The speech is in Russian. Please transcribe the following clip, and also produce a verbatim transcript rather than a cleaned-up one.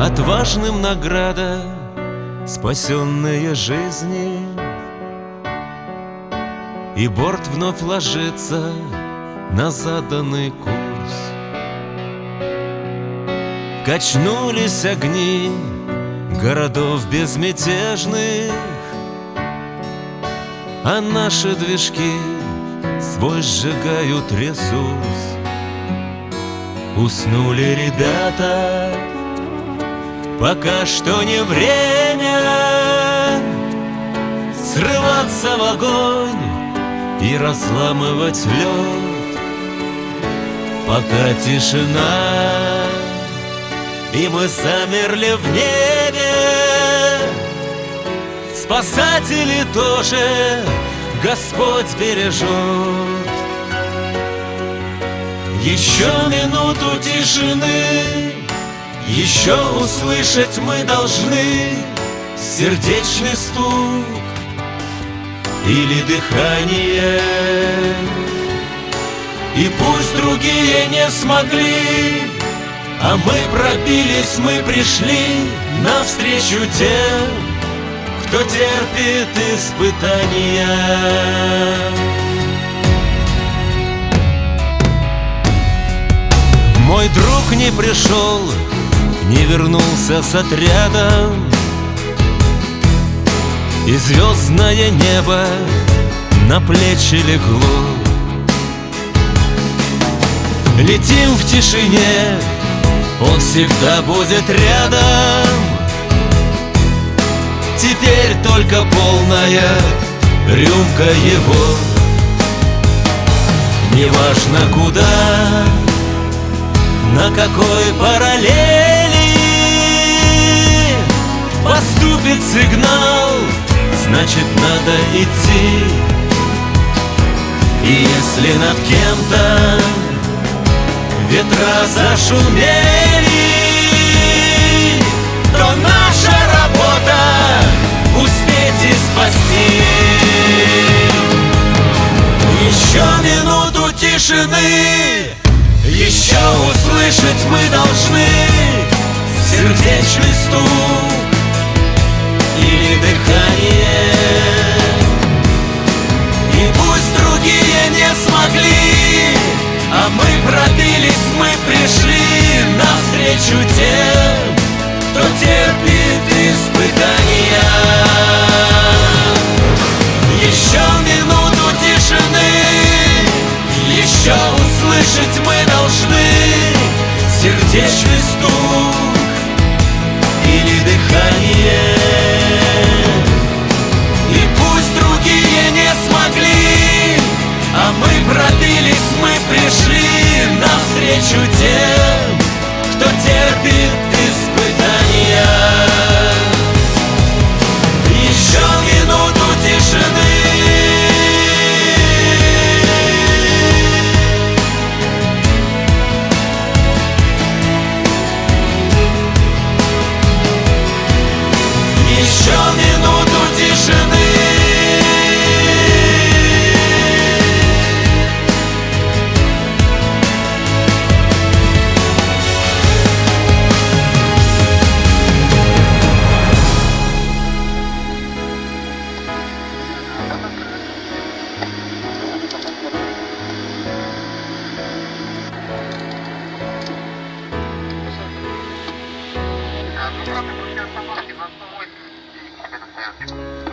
отважным награда, спасенные жизни. И борт вновь ложится на заданный курс. Качнулись огни городов безмятежных, а наши движки свой сжигают ресурс. Уснули ребята, пока что не время срываться в огонь и разламывать лед. Пока тишина, и мы замерли в небе, спасатели тоже Господь бережет. Еще минуту тишины, еще услышать мы должны сердечный стук или дыхание. И пусть другие не смогли, а мы пробились, мы пришли навстречу тем, кто терпит испытания. Мой друг не пришел, не вернулся с отрядом, и звездное небо на плечи легло. Летим в тишине, он всегда будет рядом. Теперь только полная рюмка его. Неважно куда, на какой параллели поступит сигнал, значит надо идти. И если над кем-то ветра зашумели, то наша работа успеть и спасти. Еще минуту тишины, еще услышать мы должны сердечный стук или дыхание. И пусть другие не смогли, а мы пробились, мы пришли навстречу тем, кто терпит испытания. Еще минуту тишины, еще услышать мы должны сердечный стук или дыхание. И пусть другие не смогли, а мы пробились, мы пришли навстречу тем, кто терпит испытания. Еще минуту тишины. Еще минуту тишины. Ну, правда, сейчас собаки на сто восемьдесят.